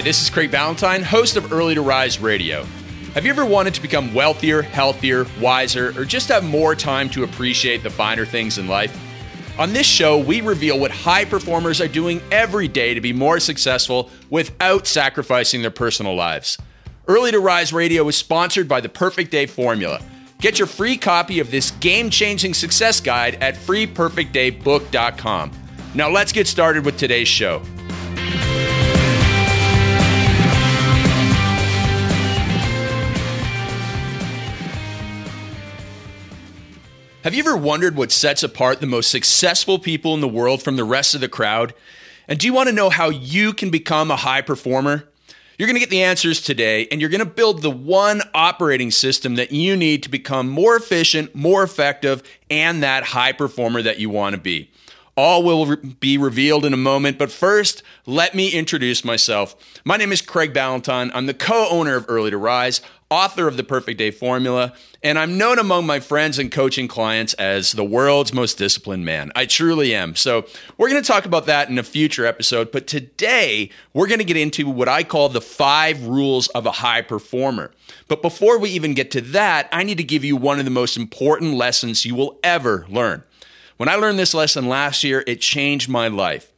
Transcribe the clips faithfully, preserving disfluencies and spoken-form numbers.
this is Craig Ballantyne, host of Early to Rise Radio. Have you ever wanted to become wealthier, healthier, wiser, or just have more time to appreciate the finer things in life? On this show, we reveal what high performers are doing every day to be more successful without sacrificing their personal lives. Early to Rise Radio is sponsored by the Perfect Day Formula. Get your free copy of this game-changing success guide at free perfect day book dot com. Now let's get started with today's show. Have you ever wondered what sets apart the most successful people in the world from the rest of the crowd? And do you want to know how you can become a high performer? You're going to get the answers today, and you're going to build the one operating system that you need to become more efficient, more effective, and that high performer that you want to be. All will re- be revealed in a moment, but first, let me introduce myself. My name is Craig Ballantyne. I'm the co-owner of Early to Rise, author of the Perfect Day Formula, and I'm known among my friends and coaching clients as the world's most disciplined man. I truly am. So we're going to talk about that in a future episode, but today we're going to get into what I call the five rules of a high performer. But before we even get to that, I need to give you one of the most important lessons you will ever learn. When I learned this lesson last year, it changed my life.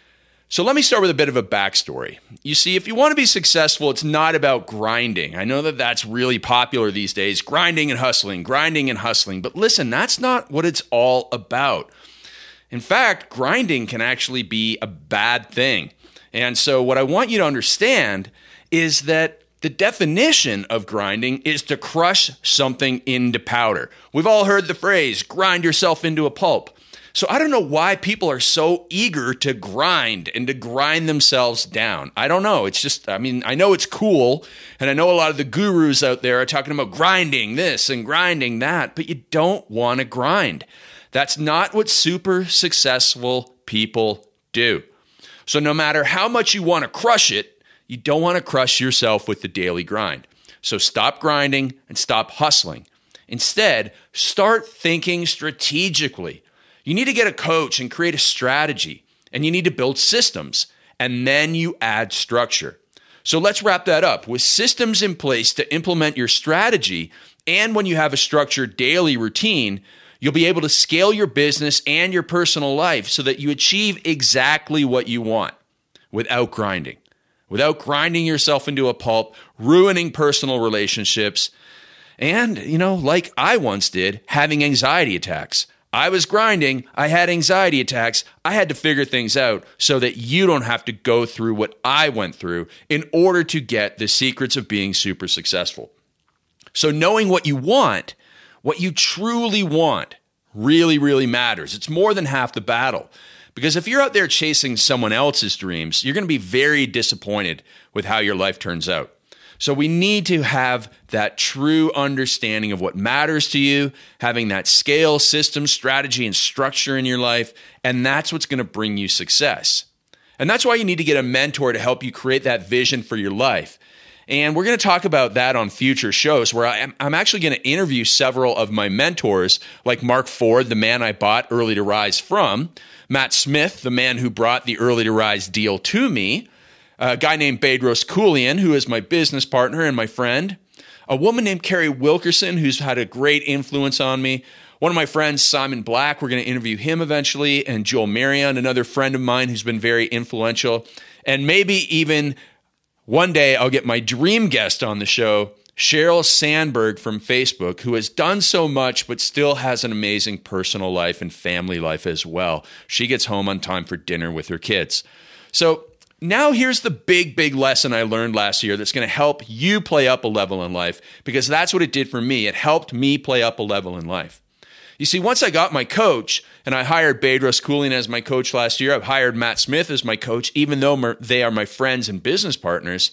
So let me start with a bit of a backstory. You see, if you want to be successful, it's not about grinding. I know that that's really popular these days, grinding and hustling, grinding and hustling. But listen, that's not what it's all about. In fact, grinding can actually be a bad thing. And so what I want you to understand is that the definition of grinding is to crush something into powder. We've all heard the phrase, grind yourself into a pulp. So I don't know why people are so eager to grind and to grind themselves down. I don't know. It's just, I mean, I know it's cool, and I know a lot of the gurus out there are talking about grinding this and grinding that, but you don't want to grind. That's not what super successful people do. So no matter how much you want to crush it, you don't want to crush yourself with the daily grind. So stop grinding and stop hustling. Instead, start thinking strategically. You need to get a coach and create a strategy, and you need to build systems, and then you add structure. So let's wrap that up. With systems in place to implement your strategy, and when you have a structured daily routine, you'll be able to scale your business and your personal life so that you achieve exactly what you want without grinding. Without grinding yourself into a pulp, ruining personal relationships, and, you know, like I once did, having anxiety attacks. I was grinding, I had anxiety attacks, I had to figure things out so that you don't have to go through what I went through in order to get the secrets of being super successful. So knowing what you want, what you truly want, really, really matters. It's more than half the battle. Because if you're out there chasing someone else's dreams, you're going to be very disappointed with how your life turns out. So we need to have that true understanding of what matters to you, having that scale, system, strategy, and structure in your life, and that's what's going to bring you success. And that's why you need to get a mentor to help you create that vision for your life. And we're going to talk about that on future shows where I'm, I'm actually going to interview several of my mentors, like Mark Ford, the man I bought Early to Rise from, Matt Smith, the man who brought the Early to Rise deal to me, a guy named Bedros Keuilian, who is my business partner and my friend, a woman named Carrie Wilkerson, who's had a great influence on me, one of my friends, Simon Black, we're going to interview him eventually, and Joel Marion, another friend of mine who's been very influential, and maybe even one day I'll get my dream guest on the show, Sheryl Sandberg from Facebook, who has done so much but still has an amazing personal life and family life as well. She gets home on time for dinner with her kids. So now here's the big, big lesson I learned last year that's going to help you play up a level in life, because that's what it did for me. It helped me play up a level in life. You see, once I got my coach, and I hired Bedros Keuilian as my coach last year, I've hired Matt Smith as my coach, even though they are my friends and business partners.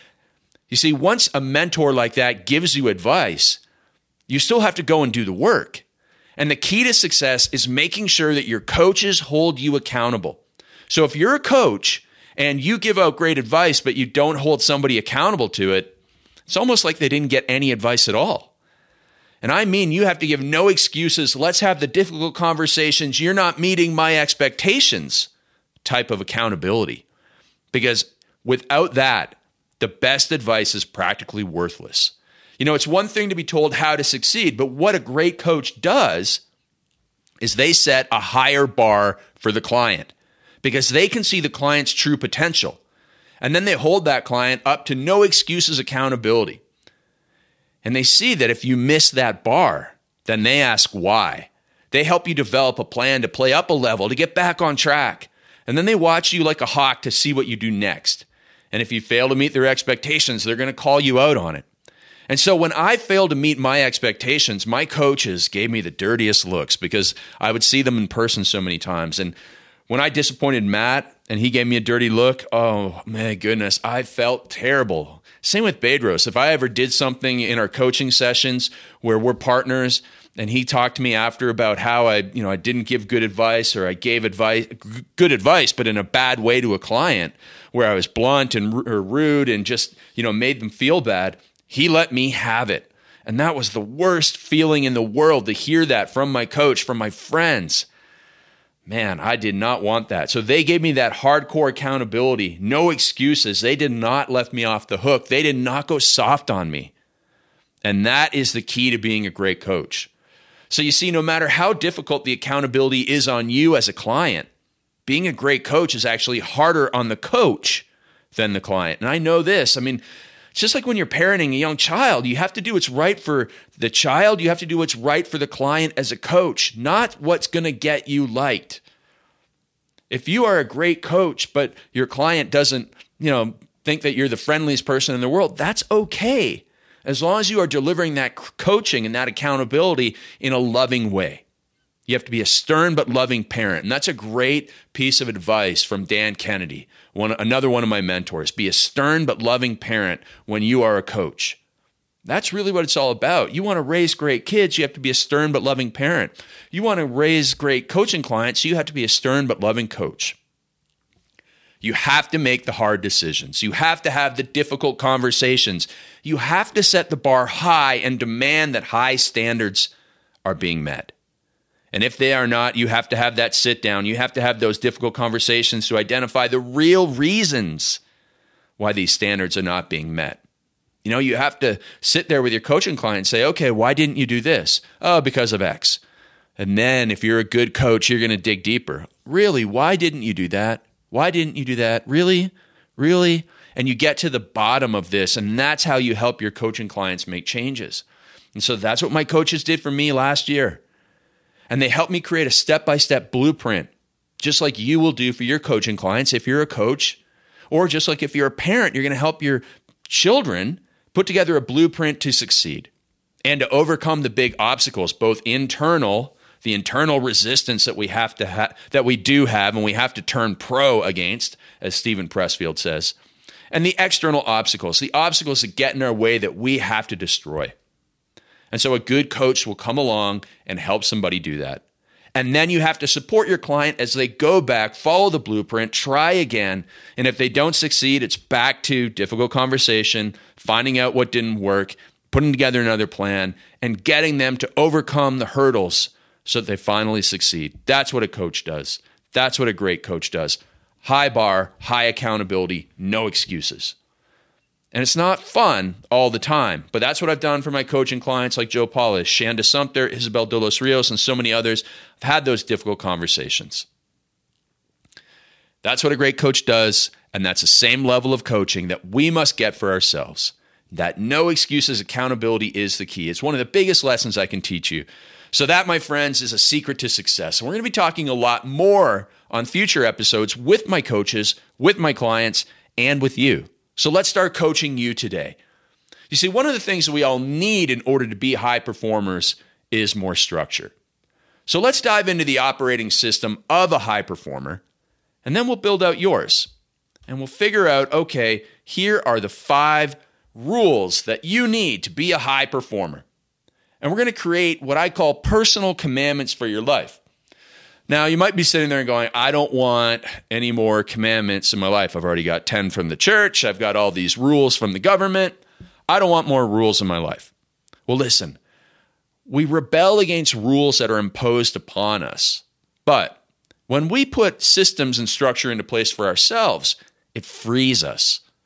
You see, once a mentor like that gives you advice, you still have to go and do the work. And the key to success is making sure that your coaches hold you accountable. So if you're a coach and you give out great advice, but you don't hold somebody accountable to it, it's almost like they didn't get any advice at all. And I mean, you have to give no excuses. Let's have the difficult conversations. You're not meeting my expectations type of accountability. Because without that, the best advice is practically worthless. You know, it's one thing to be told how to succeed, but what a great coach does is they set a higher bar for the client because they can see the client's true potential. And then they hold that client up to no excuses accountability. And they see that if you miss that bar, then they ask why. They help you develop a plan to play up a level, to get back on track. And then they watch you like a hawk to see what you do next. And if you fail to meet their expectations, they're going to call you out on it. And so when I failed to meet my expectations, my coaches gave me the dirtiest looks because I would see them in person so many times. And when I disappointed Matt and he gave me a dirty look, oh my goodness, I felt terrible. Same with Bedros. If I ever did something in our coaching sessions where we're partners and he talked to me after about how I, you know, I didn't give good advice or I gave advice, good advice, but in a bad way to a client where I was blunt and or rude and just, you know, made them feel bad, he let me have it. And that was the worst feeling in the world to hear that from my coach, from my friends. Man, I did not want that. So they gave me that hardcore accountability, no excuses. They did not let me off the hook. They did not go soft on me. And that is the key to being a great coach. So you see, no matter how difficult the accountability is on you as a client, being a great coach is actually harder on the coach than the client. And I know this. I mean, it's just like when you're parenting a young child, you have to do what's right for the child. You have to do what's right for the client as a coach, not what's going to get you liked. If you are a great coach, but your client doesn't, you know, think that you're the friendliest person in the world, that's okay. As long as you are delivering that coaching and that accountability in a loving way. You have to be a stern but loving parent. And that's a great piece of advice from Dan Kennedy, one, another one of my mentors. Be a stern but loving parent when you are a coach. That's really what it's all about. You want to raise great kids, you have to be a stern but loving parent. You want to raise great coaching clients, you have to be a stern but loving coach. You have to make the hard decisions. You have to have the difficult conversations. You have to set the bar high and demand that high standards are being met. And if they are not, you have to have that sit down. You have to have those difficult conversations to identify the real reasons why these standards are not being met. You know, you have to sit there with your coaching client and say, okay, why didn't you do this? Oh, because of X. And then if you're a good coach, you're going to dig deeper. Really, why didn't you do that? Why didn't you do that? Really? Really? And you get to the bottom of this, and that's how you help your coaching clients make changes. And so that's what my coaches did for me last year. And they helped me create a step-by-step blueprint, just like you will do for your coaching clients if you're a coach, or just like if you're a parent, you're going to help your children put together a blueprint to succeed and to overcome the big obstacles, both internal, the internal resistance that we have to ha- that we do have and we have to turn pro against, as Stephen Pressfield says, and the external obstacles, the obstacles that get in our way that we have to destroy. And so a good coach will come along and help somebody do that. And then you have to support your client as they go back, follow the blueprint, try again. And if they don't succeed, it's back to difficult conversation, finding out what didn't work, putting together another plan, and getting them to overcome the hurdles so that they finally succeed. That's what a coach does. That's what a great coach does. High bar, high accountability, no excuses. And it's not fun all the time, but that's what I've done for my coaching clients like Joe Polish, Shanda Sumter, Isabel de los Rios, and so many others. I've had those difficult conversations. That's what a great coach does, and that's the same level of coaching that we must get for ourselves. That no excuses accountability is the key. It's one of the biggest lessons I can teach you. So that, my friends, is a secret to success. And we're going to be talking a lot more on future episodes with my coaches, with my clients, and with you. So let's start coaching you today. You see, one of the things that we all need in order to be high performers is more structure. So let's dive into the operating system of a high performer, and then we'll build out yours. And we'll figure out, okay, here are the five rules that you need to be a high performer. And we're going to create what I call personal commandments for your life. Now, you might be sitting there and going, I don't want any more commandments in my life. I've already got ten from the church. I've got all these rules from the government. I don't want more rules in my life. Well, listen, we rebel against rules that are imposed upon us. But when we put systems and structure into place for ourselves, it frees us.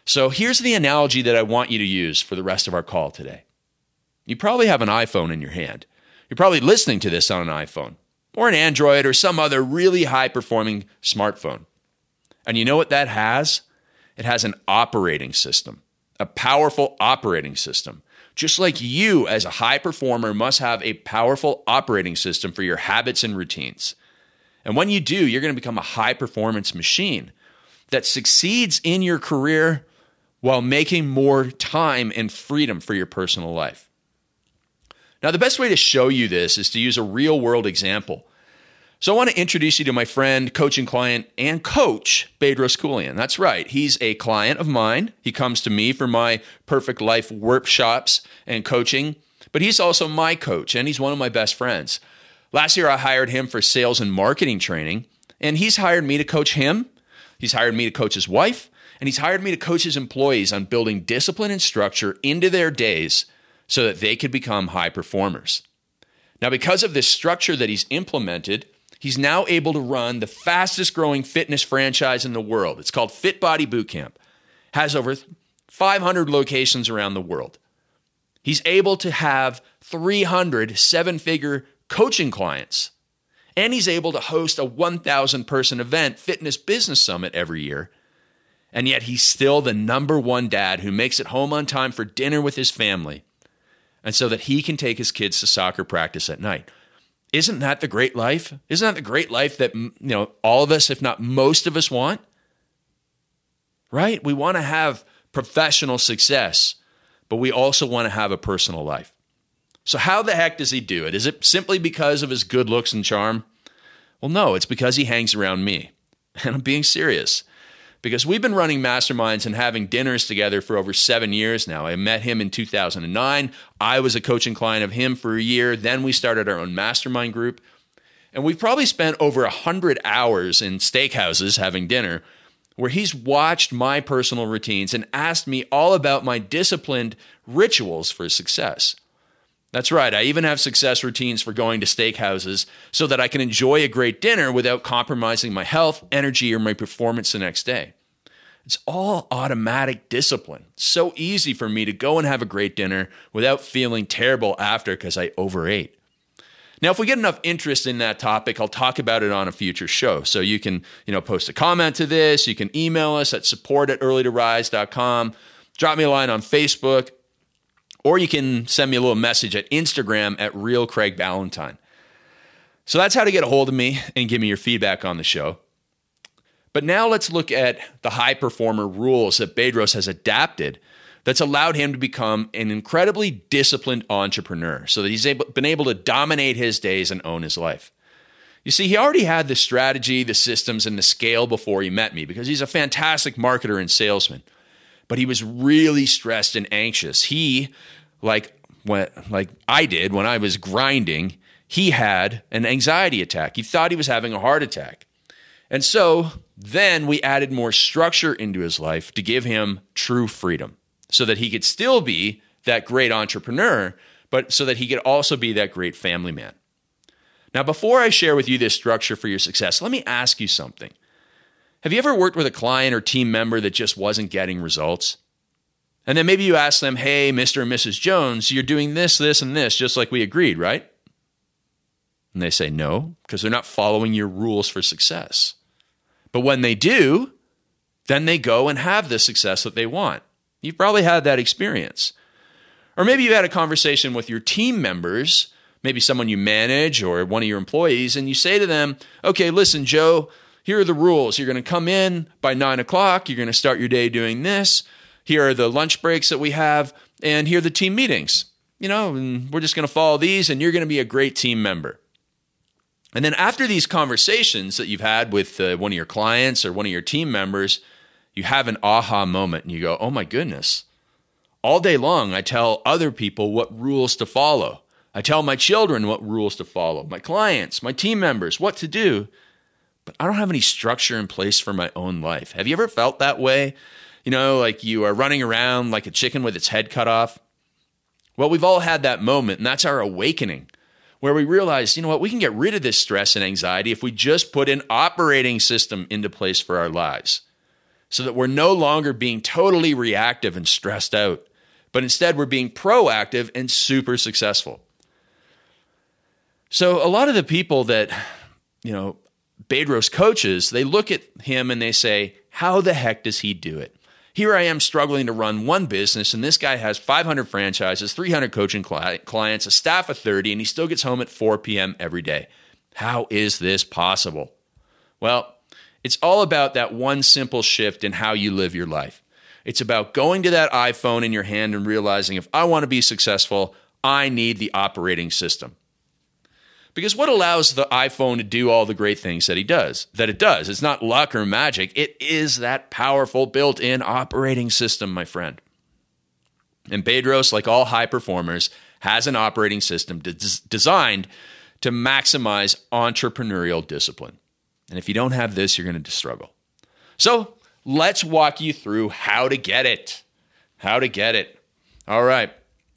So here's the analogy that I want you to use for the rest of our call today. You probably have an iPhone in your hand. You're probably listening to this on an iPhone or an Android or some other really high-performing smartphone. And you know what that has? It has an operating system, a powerful operating system. Just like you as a high performer must have a powerful operating system for your habits and routines. And when you do, you're going to become a high-performance machine that succeeds in your career while making more time and freedom for your personal life. Now, the best way to show you this is to use a real-world example. So I want to introduce you to my friend, coaching client, and coach, Bedros Keuilian. That's right. He's a client of mine. He comes to me for my Perfect Life workshops and coaching, but he's also my coach, and he's one of my best friends. Last year, I hired him for sales and marketing training, and he's hired me to coach him. He's hired me to coach his wife, and he's hired me to coach his employees on building discipline and structure into their days so that they could become high performers. Now, because of this structure that he's implemented, he's now able to run the fastest growing fitness franchise in the world. It's called Fit Body Bootcamp. Has over five hundred locations around the world. He's able to have three hundred seven-figure coaching clients. And he's able to host a one thousand person event, Fitness Business Summit, every year. And yet he's still the number one dad who makes it home on time for dinner with his family, and so that he can take his kids to soccer practice at night. Isn't that the great life? Isn't that the great life that, you know, all of us, if not most of us, want? Right? We want to have professional success, but we also want to have a personal life. So how the heck does he do it? Is it simply because of his good looks and charm? Well, no, it's because he hangs around me. And I'm being serious. Because we've been running masterminds and having dinners together for over seven years now. I met him in two thousand nine. I was a coaching client of him for a year. Then we started our own mastermind group. And we've probably spent over one hundred hours in steakhouses having dinner where he's watched my personal routines and asked me all about my disciplined rituals for success. That's right. I even have success routines for going to steakhouses so that I can enjoy a great dinner without compromising my health, energy, or my performance the next day. It's all automatic discipline. It's so easy for me to go and have a great dinner without feeling terrible after because I overate. Now, if we get enough interest in that topic, I'll talk about it on a future show. So you can, you know, post a comment to this. You can email us at support at early to rise dot com. Drop me a line on Facebook. Or you can send me a little message at Instagram at Real Craig Ballantyne. So that's how to get a hold of me and give me your feedback on the show. But now let's look at the high performer rules that Bedros has adapted that's allowed him to become an incredibly disciplined entrepreneur so that he's able, been able to dominate his days and own his life. You see, he already had the strategy, the systems, and the scale before he met me because he's a fantastic marketer and salesman. But he was really stressed and anxious. He, like when, like I did when I was grinding, he had an anxiety attack. He thought he was having a heart attack. And so then we added more structure into his life to give him true freedom so that he could still be that great entrepreneur, but so that he could also be that great family man. Now, before I share with you this structure for your success, let me ask you something. Have you ever worked with a client or team member that just wasn't getting results? And then maybe you ask them, hey, Mister and Missus Jones, you're doing this, this, and this, just like we agreed, right? And they say no, because they're not following your rules for success. But when they do, then they go and have the success that they want. You've probably had that experience. Or maybe you had a conversation with your team members, maybe someone you manage or one of your employees, and you say to them, okay, listen, Joe, here are the rules. You're going to come in by nine o'clock. You're going to start your day doing this. Here are the lunch breaks that we have, and here are the team meetings. You know, and we're just going to follow these, and you're going to be a great team member. And then after these conversations that you've had with uh, one of your clients or one of your team members, you have an aha moment, and you go, oh my goodness. All day long, I tell other people what rules to follow. I tell my children what rules to follow, my clients, my team members, what to do. But I don't have any structure in place for my own life. Have you ever felt that way? You know, like you are running around like a chicken with its head cut off? Well, we've all had that moment, and that's our awakening, where we realize, you know what, we can get rid of this stress and anxiety if we just put an operating system into place for our lives. so that we're no longer being totally reactive and stressed out, but instead we're being proactive and super successful. So a lot of the people that, you know, Bedros coaches, they look at him and they say, how the heck does he do it? Here I am struggling to run one business, and this guy has five hundred franchises, three hundred coaching cli- clients, a staff of thirty, and he still gets home at four p.m. every day. How is this possible? Well, it's all about that one simple shift in how you live your life. It's about going to that iPhone in your hand and realizing, if I want to be successful, I need the operating system. Because what allows the iPhone to do all the great things that he does, that it does, it's not luck or magic. It is that powerful built-in operating system, my friend. And Bedros, like all high performers, has an operating system des- designed to maximize entrepreneurial discipline. And if you don't have this, you're going to struggle. So let's walk you through how to get it. How to get it. All right.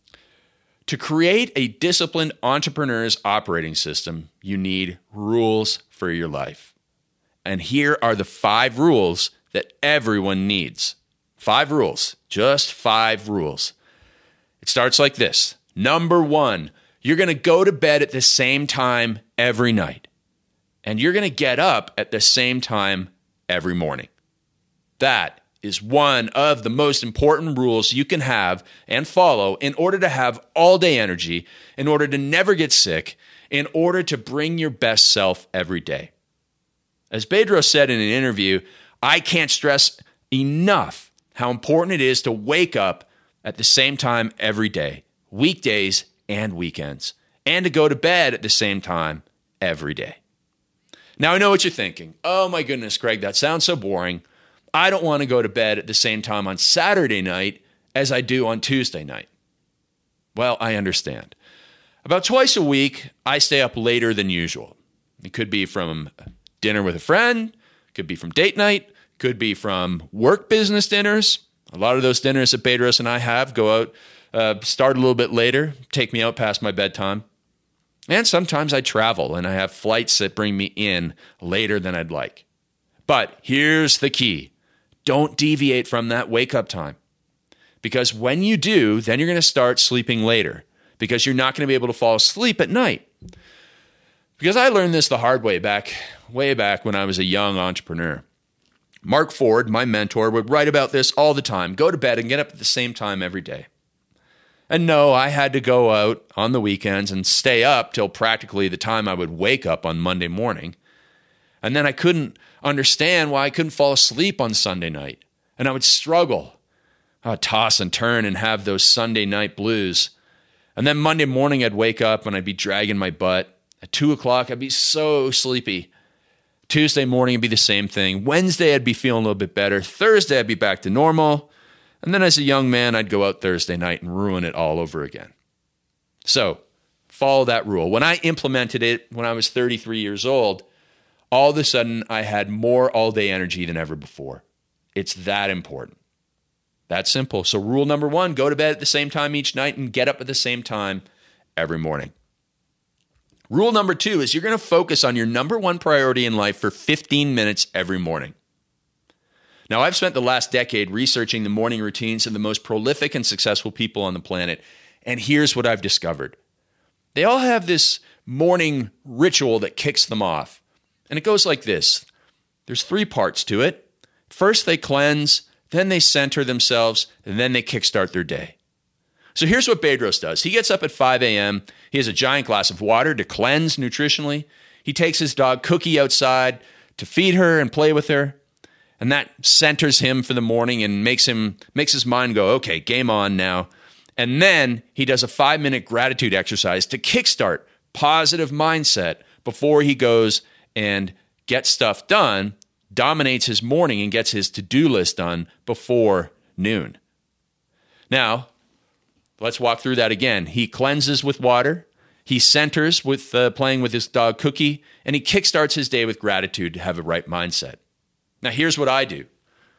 To create a disciplined entrepreneur's operating system, you need rules for your life. And here are the five rules that everyone needs. Five rules, just five rules. It starts like this. Number one, you're going to go to bed at the same time every night. And you're going to get up at the same time every morning. That is one of the most important rules you can have and follow in order to have all-day energy, in order to never get sick, in order to bring your best self every day. As Bedros said in an interview, I can't stress enough how important it is to wake up at the same time every day, weekdays and weekends, and to go to bed at the same time every day. Now, I know what you're thinking. Oh my goodness, Greg, that sounds so boring. I don't want to go to bed at the same time on Saturday night as I do on Tuesday night. Well, I understand. About twice a week, I stay up later than usual. It could be from dinner with a friend, could be from date night, could be from work business dinners. A lot of those dinners that Bedros and I have go out, uh, start a little bit later, take me out past my bedtime. And sometimes I travel and I have flights that bring me in later than I'd like. But here's the key. Don't deviate from that wake-up time. Because when you do, then you're going to start sleeping later. Because you're not going to be able to fall asleep at night. Because I learned this the hard way back, way back when I was a young entrepreneur. Mark Ford, my mentor, would write about this all the time. Go to bed and get up at the same time every day. And no, I had to go out on the weekends and stay up till practically the time I would wake up on Monday morning. And then I couldn't understand why I couldn't fall asleep on Sunday night. And I would struggle. I'd toss and turn and have those Sunday night blues. And then Monday morning I'd wake up and I'd be dragging my butt. At two o'clock I'd be so sleepy. Tuesday morning it'd be the same thing. Wednesday I'd be feeling a little bit better. Thursday I'd be back to normal. And then as a young man, I'd go out Thursday night and ruin it all over again. So follow that rule. When I implemented it when I was thirty-three years old, all of a sudden I had more all-day energy than ever before. It's that important. That's simple. So rule number one, go to bed at the same time each night and get up at the same time every morning. Rule number two is you're going to focus on your number one priority in life for fifteen minutes every morning. Now, I've spent the last decade researching the morning routines of the most prolific and successful people on the planet, and here's what I've discovered. They all have this morning ritual that kicks them off, and it goes like this. There's three parts to it. First, they cleanse, then they center themselves, and then they kickstart their day. So here's what Bedros does. He gets up at five a.m., he has a giant glass of water to cleanse nutritionally, he takes his dog Cookie outside to feed her and play with her, and that centers him for the morning and makes him makes his mind go, okay, game on now. And then he does a five-minute gratitude exercise to kickstart positive mindset before he goes and gets stuff done, dominates his morning and gets his to-do list done before noon. Now, let's walk through that again. He cleanses with water, he centers with uh, playing with his dog Cookie, and he kickstarts his day with gratitude to have a right mindset. Now, here's what I do.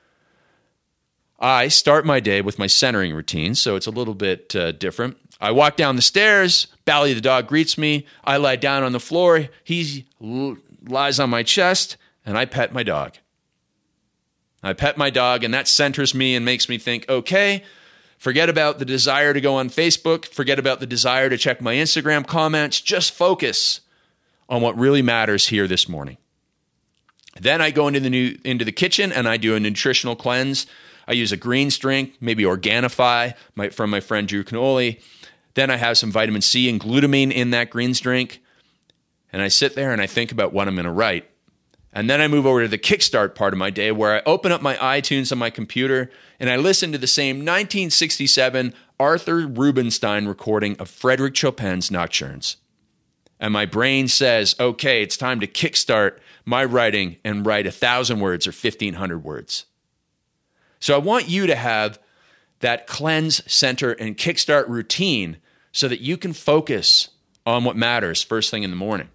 I start my day with my centering routine, so it's a little bit uh, different. I walk down the stairs, Bally the dog greets me, I lie down on the floor, he l- lies on my chest, and I pet my dog. I pet my dog, and that centers me and makes me think, okay, forget about the desire to go on Facebook. Forget about the desire to check my Instagram comments. Just focus on what really matters here this morning. Then I go into the new into the kitchen and I do a nutritional cleanse. I use a greens drink, maybe Organifi my, from my friend Drew Canoli. Then I have some vitamin C and glutamine in that greens drink. And I sit there and I think about what I'm going to write. And then I move over to the kickstart part of my day where I open up my iTunes on my computer and I listen to the same nineteen sixty-seven Arthur Rubinstein recording of Frédéric Chopin's Nocturnes. And my brain says, okay, it's time to kickstart my writing and write one thousand words or fifteen hundred words. So I want you to have that cleanse, center, and kickstart routine so that you can focus on what matters first thing in the morning.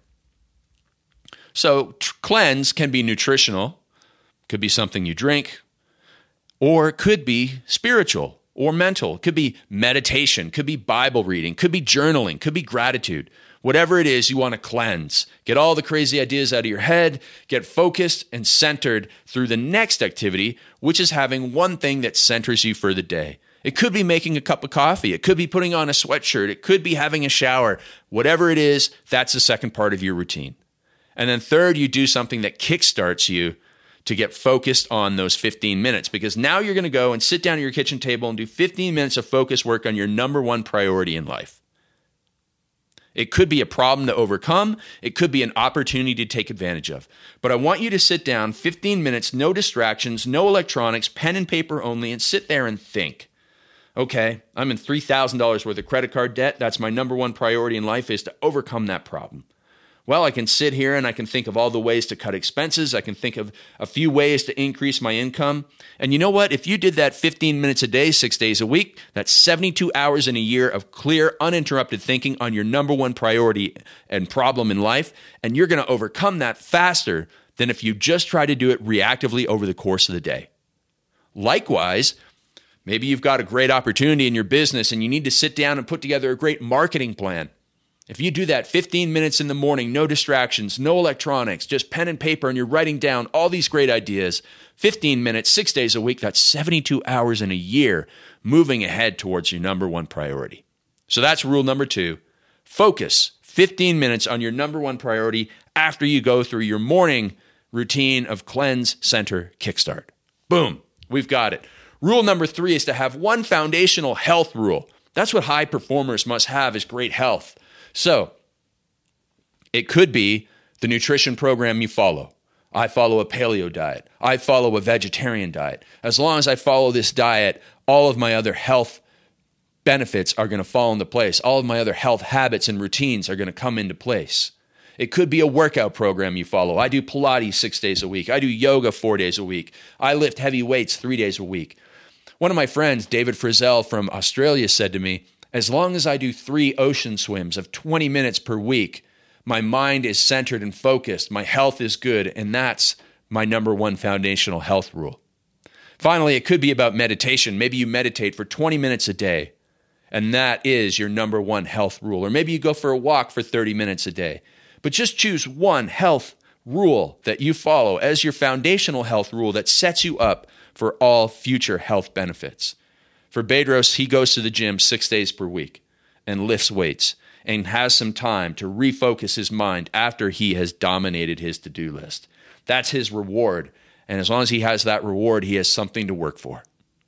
So tr- cleanse can be nutritional, could be something you drink, or it could be spiritual or mental. It could be meditation, could be Bible reading, could be journaling, could be gratitude. Whatever it is, you want to cleanse. Get all the crazy ideas out of your head, get focused and centered through the next activity, which is having one thing that centers you for the day. It could be making a cup of coffee. It could be putting on a sweatshirt. It could be having a shower. Whatever it is, that's the second part of your routine. And then third, you do something that kickstarts you to get focused on those fifteen minutes, because now you're going to go and sit down at your kitchen table and do fifteen minutes of focus work on your number one priority in life. It could be a problem to overcome. It could be an opportunity to take advantage of. But I want you to sit down fifteen minutes, no distractions, no electronics, pen and paper only, and sit there and think. Okay, I'm in three thousand dollars worth of credit card debt. That's my number one priority in life, is to overcome that problem. Well, I can sit here and I can think of all the ways to cut expenses. I can think of a few ways to increase my income. And you know what? If you did that fifteen minutes a day, six days a week, that's seventy-two hours in a year of clear, uninterrupted thinking on your number one priority and problem in life. And you're going to overcome that faster than if you just try to do it reactively over the course of the day. Likewise, maybe you've got a great opportunity in your business and you need to sit down and put together a great marketing plan. If you do that fifteen minutes in the morning, no distractions, no electronics, just pen and paper, and you're writing down all these great ideas, fifteen minutes, six days a week, that's seventy-two hours in a year moving ahead towards your number one priority. So that's rule number two. Focus fifteen minutes on your number one priority after you go through your morning routine of cleanse, center, kickstart. Boom, we've got it. Rule number three is to have one foundational health rule. That's what high performers must have, is great health. So it could be the nutrition program you follow. I follow a paleo diet. I follow a vegetarian diet. As long as I follow this diet, all of my other health benefits are going to fall into place. All of my other health habits and routines are going to come into place. It could be a workout program you follow. I do Pilates six days a week. I do yoga four days a week. I lift heavy weights three days a week. One of my friends, David Frizzell from Australia, said to me, as long as I do three ocean swims of twenty minutes per week, my mind is centered and focused, my health is good, and that's my number one foundational health rule. Finally, it could be about meditation. Maybe you meditate for twenty minutes a day, and that is your number one health rule. Or maybe you go for a walk for thirty minutes a day. But just choose one health rule that you follow as your foundational health rule that sets you up for all future health benefits. For Bedros, he goes to the gym six days per week and lifts weights and has some time to refocus his mind after he has dominated his to-do list. That's his reward. And as long as he has that reward, he has something to work for.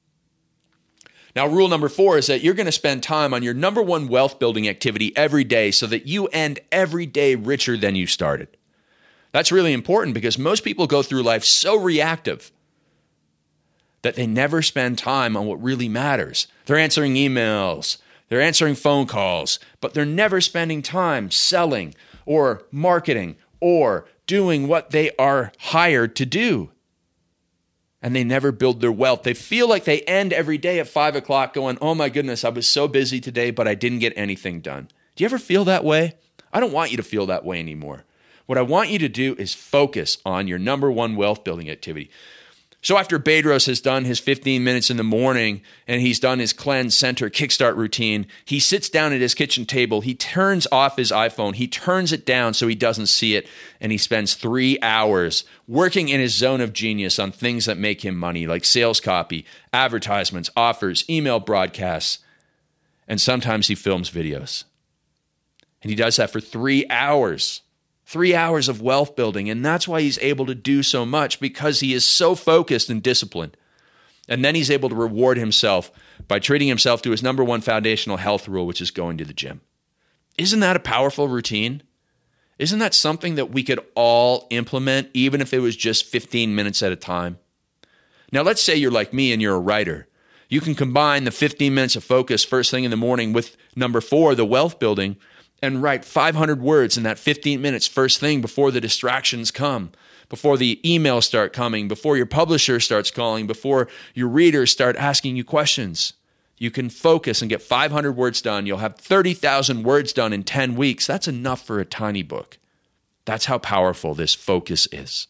Now, rule number four is that you're going to spend time on your number one wealth building activity every day so that you end every day richer than you started. That's really important because most people go through life so reactive that they never spend time on what really matters. They're answering emails, they're answering phone calls, but they're never spending time selling or marketing or doing what they are hired to do. And they never build their wealth. They feel like they end every day at five o'clock going, oh my goodness, I was so busy today, but I didn't get anything done. Do you ever feel that way? I don't want you to feel that way anymore. What I want you to do is focus on your number one wealth building activity. So after Bedros has done his fifteen minutes in the morning and he's done his cleanse, center, kickstart routine, he sits down at his kitchen table, he turns off his iPhone, he turns it down so he doesn't see it, and he spends three hours working in his zone of genius on things that make him money, like sales copy, advertisements, offers, email broadcasts, and sometimes he films videos. And he does that for three hours. Three hours of wealth building, and that's why he's able to do so much, because he is so focused and disciplined. And then he's able to reward himself by treating himself to his number one foundational health rule, which is going to the gym. Isn't that a powerful routine? Isn't that something that we could all implement, even if it was just fifteen minutes at a time? Now, let's say you're like me and you're a writer. You can combine the fifteen minutes of focus first thing in the morning with number four, the wealth building, and write five hundred words in that fifteen minutes first thing before the distractions come, before the emails start coming, before your publisher starts calling, before your readers start asking you questions. You can focus and get five hundred words done. You'll have thirty thousand words done in ten weeks. That's enough for a tiny book. That's how powerful this focus is.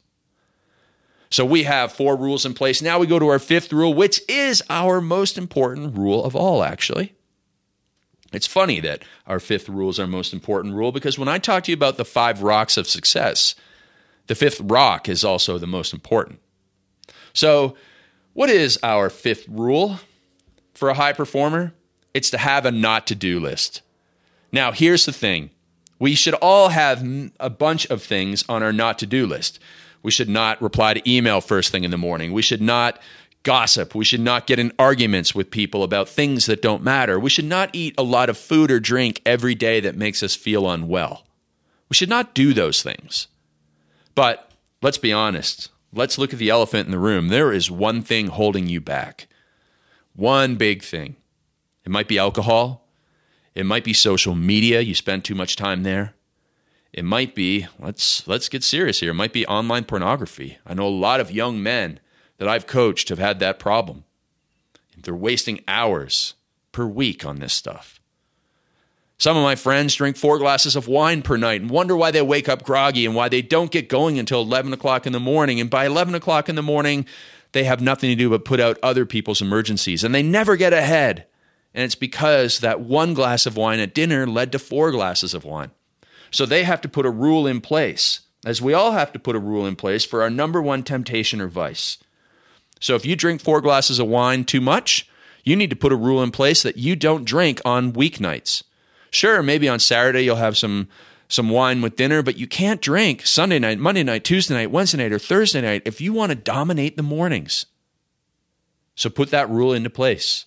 So we have four rules in place. Now we go to our fifth rule, which is our most important rule of all, actually. It's funny that our fifth rule is our most important rule, because when I talk to you about the five rocks of success, the fifth rock is also the most important. So what is our fifth rule for a high performer? It's to have a not to-do list. Now, here's the thing. We should all have a bunch of things on our not to-do list. We should not reply to email first thing in the morning. We should not gossip. We should not get in arguments with people about things that don't matter. We should not eat a lot of food or drink every day that makes us feel unwell. We should not do those things. But let's be honest. Let's look at the elephant in the room. There is one thing holding you back. One big thing. It might be alcohol. It might be social media. You spend too much time there. It might be, let's let's get serious here. It might be online pornography. I know a lot of young men that I've coached have had that problem. They're wasting hours per week on this stuff. Some of my friends drink four glasses of wine per night and wonder why they wake up groggy and why they don't get going until eleven o'clock in the morning. And by eleven o'clock in the morning, they have nothing to do but put out other people's emergencies. And they never get ahead. And it's because that one glass of wine at dinner led to four glasses of wine. So they have to put a rule in place, as we all have to put a rule in place for our number one temptation or vice. So if you drink four glasses of wine too much, you need to put a rule in place that you don't drink on weeknights. Sure, maybe on Saturday you'll have some some wine with dinner, but you can't drink Sunday night, Monday night, Tuesday night, Wednesday night, or Thursday night if you want to dominate the mornings. So put that rule into place.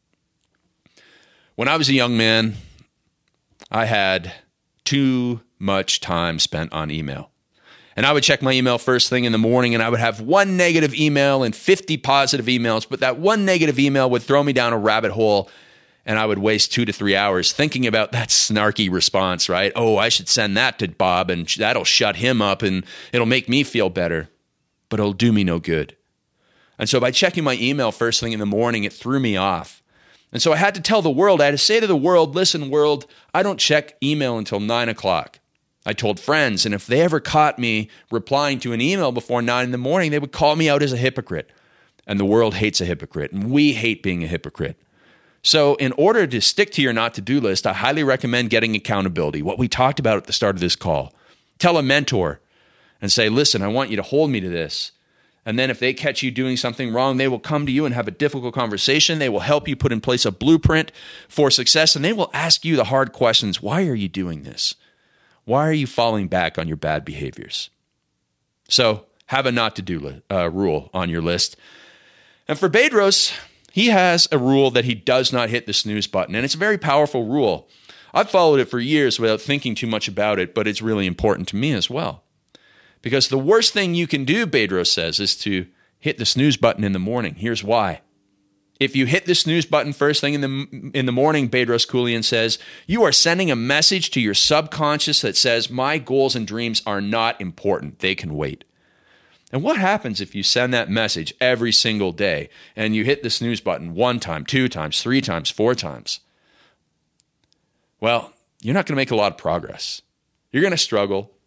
When I was a young man, I had too much time spent on email. And I would check my email first thing in the morning, and I would have one negative email and fifty positive emails, but that one negative email would throw me down a rabbit hole, and I would waste two to three hours thinking about that snarky response, right? Oh, I should send that to Bob, and that'll shut him up, and it'll make me feel better, but it'll do me no good. And so by checking my email first thing in the morning, it threw me off. And so I had to tell the world, I had to say to the world, listen, world, I don't check email until nine o'clock. I told friends, and if they ever caught me replying to an email before nine in the morning, they would call me out as a hypocrite. And the world hates a hypocrite, and we hate being a hypocrite. So in order to stick to your not-to-do list, I highly recommend getting accountability, what we talked about at the start of this call. Tell a mentor and say, listen, I want you to hold me to this. And then if they catch you doing something wrong, they will come to you and have a difficult conversation. They will help you put in place a blueprint for success, and they will ask you the hard questions. Why are you doing this? Why are you falling back on your bad behaviors? So have a not-to-do li- uh, rule on your list. And for Bedros, he has a rule that he does not hit the snooze button, and it's a very powerful rule. I've followed it for years without thinking too much about it, but it's really important to me as well. Because the worst thing you can do, Bedros says, is to hit the snooze button in the morning. Here's why. If you hit the snooze button first thing in the in the morning, Bedros Keuilian says, you are sending a message to your subconscious that says, my goals and dreams are not important. They can wait. And what happens if you send that message every single day and you hit the snooze button one time, two times, three times, four times? Well, you're not going to make a lot of progress. You're going to struggle.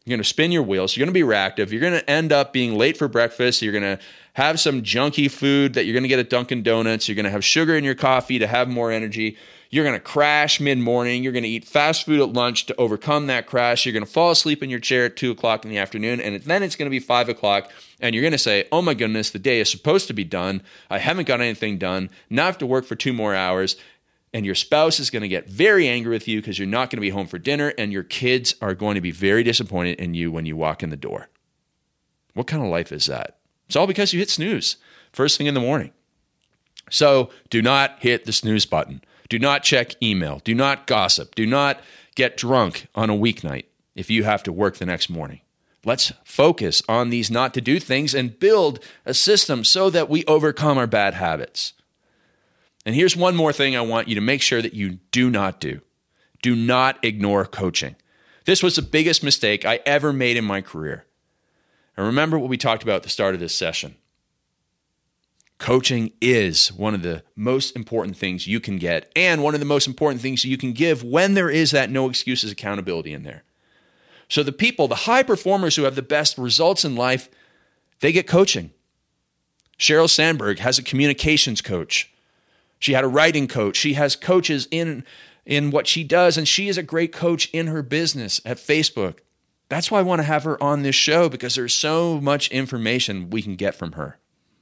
You're going to spin your wheels. You're going to be reactive. You're going to end up being late for breakfast. You're going to have some junky food that you're going to get at Dunkin' Donuts. You're going to have sugar in your coffee to have more energy. You're going to crash mid-morning. You're going to eat fast food at lunch to overcome that crash. You're going to fall asleep in your chair at two o'clock in the afternoon, and then it's going to be five o'clock, and you're going to say, oh my goodness, the day is supposed to be done. I haven't got anything done. Now I have to work for two more hours. And your spouse is going to get very angry with you because you're not going to be home for dinner, and your kids are going to be very disappointed in you when you walk in the door. What kind of life is that? It's all because you hit snooze first thing in the morning. So do not hit the snooze button. Do not check email. Do not gossip. Do not get drunk on a weeknight if you have to work the next morning. Let's focus on these not to do things and build a system so that we overcome our bad habits. And here's one more thing I want you to make sure that you do not do. Do not ignore coaching. This was the biggest mistake I ever made in my career. And remember what we talked about at the start of this session. Coaching is one of the most important things you can get, and one of the most important things you can give when there is that no excuses accountability in there. So the people, the high performers who have the best results in life, they get coaching. Sheryl Sandberg has a communications coach. She had a writing coach. She has coaches in, in what she does, and she is a great coach in her business at Facebook. That's why I want to have her on this show, because there's so much information we can get from her.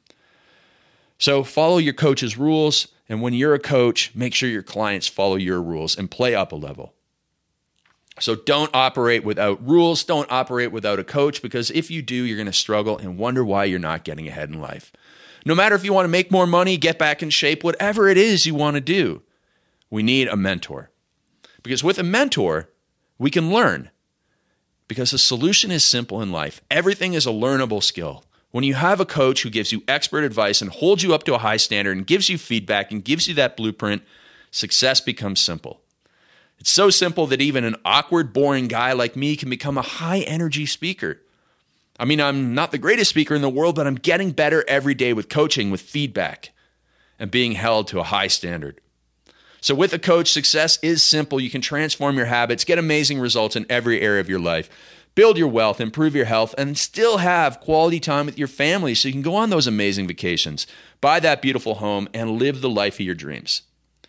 So follow your coach's rules, and when you're a coach, make sure your clients follow your rules and play up a level. So don't operate without rules. Don't operate without a coach, because if you do, you're going to struggle and wonder why you're not getting ahead in life. No matter if you want to make more money, get back in shape, whatever it is you want to do, we need a mentor. Because with a mentor, we can learn. Because the solution is simple in life. Everything is a learnable skill. When you have a coach who gives you expert advice and holds you up to a high standard and gives you feedback and gives you that blueprint, success becomes simple. It's so simple that even an awkward, boring guy like me can become a high-energy speaker. I mean, I'm not the greatest speaker in the world, but I'm getting better every day with coaching, with feedback, and being held to a high standard. So with a coach, success is simple. You can transform your habits, get amazing results in every area of your life, build your wealth, improve your health, and still have quality time with your family so you can go on those amazing vacations, buy that beautiful home, and live the life of your dreams.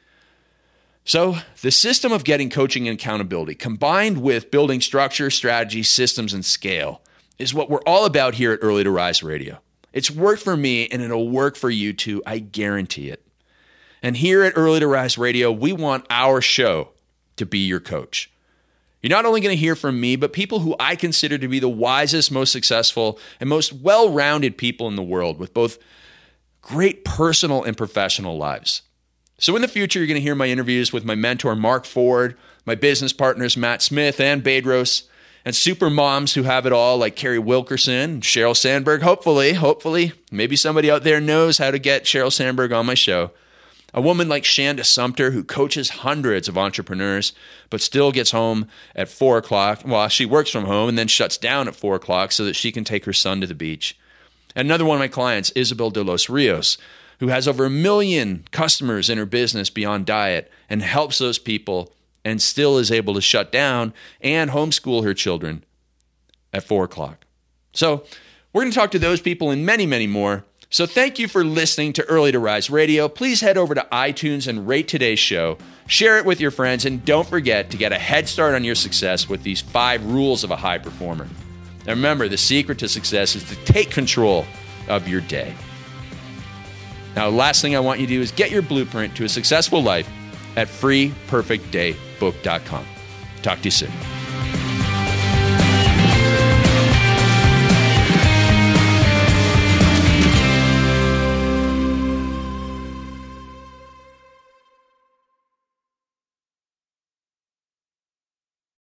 So the system of getting coaching and accountability, combined with building structure, strategy, systems, and scale, is what we're all about here at Early to Rise Radio. It's worked for me, and it'll work for you too. I guarantee it. And here at Early to Rise Radio, we want our show to be your coach. You're not only going to hear from me, but people who I consider to be the wisest, most successful, and most well-rounded people in the world with both great personal and professional lives. So in the future, you're going to hear my interviews with my mentor, Mark Ford, my business partners, Matt Smith and Bedros, and super moms who have it all, like Carrie Wilkerson, Sheryl Sandberg. Hopefully, hopefully, maybe somebody out there knows how to get Sheryl Sandberg on my show. A woman like Shanda Sumter, who coaches hundreds of entrepreneurs, but still gets home at four o'clock. Well, she works from home and then shuts down at four o'clock so that she can take her son to the beach. And another one of my clients, Isabel de los Rios, who has over a million customers in her business beyond diet and helps those people and still is able to shut down and homeschool her children at four o'clock. So we're going to talk to those people and many, many more. So thank you for listening to Early to Rise Radio. Please head over to iTunes and rate today's show. Share it with your friends, and don't forget to get a head start on your success with these five rules of a high performer. And remember, the secret to success is to take control of your day. Now, the last thing I want you to do is get your blueprint to a successful life at free perfect day book dot com. Talk to you soon.